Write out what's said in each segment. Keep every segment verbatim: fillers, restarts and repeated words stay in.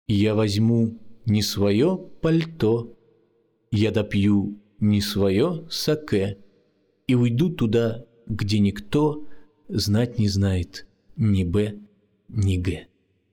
Я возьму не свое пальто, я допью не свое саке и уйду туда, где никто знать не знает ни Б, ни Г.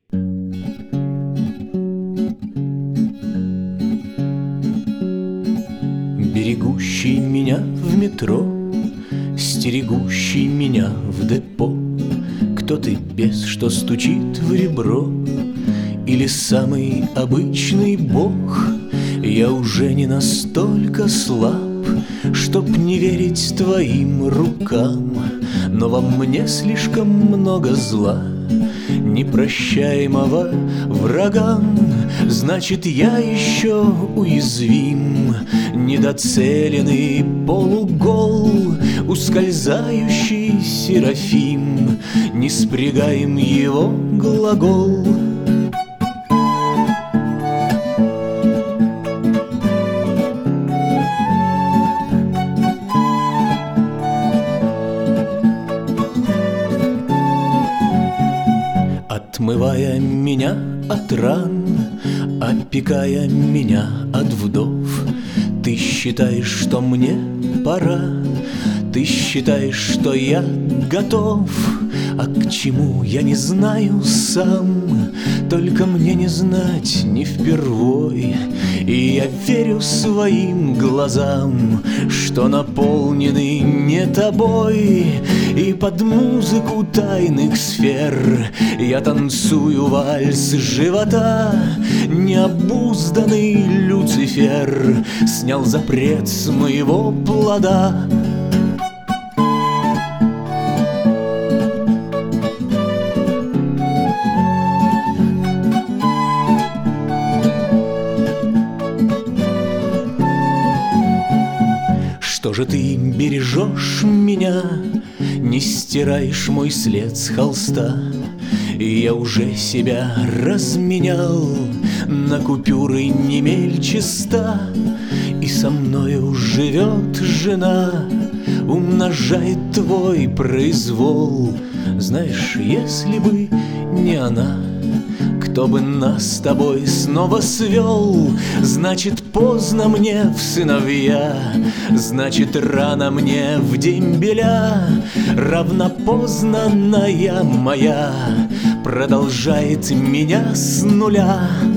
Берегущий меня в метро, стерегущий меня в депо, кто ты, бес, что стучит в ребро, или самый обычный бог? Я уже не настолько слаб, чтоб не верить твоим рукам, но во мне слишком много зла, непрощаемого врагам. Значит, я еще уязвим, недоцеленный полугол, ускользающий серафим, не спрягаем его глагол. Отмывая меня от ран, опекая меня от вдов, ты считаешь, что мне пора, ты считаешь, что я готов, а к чему я не знаю сам, только мне не знать не впервой. И я верю своим глазам, что наполнены не тобой, и под музыку тайных сфер я танцую вальс живота. Необузданный Люцифер снял запрет с моего плода. Что же ты бережешь меня, не стираешь мой след с холста? И я уже себя разменял на купюры не мельче ста, и со мною живет жена, умножает твой произвол. Знаешь, если бы не она, кто бы нас с тобой снова свел? Значит, поздно мне в сыновья, значит, рано мне в дембеля. Равнопознанная моя продолжает меня с нуля.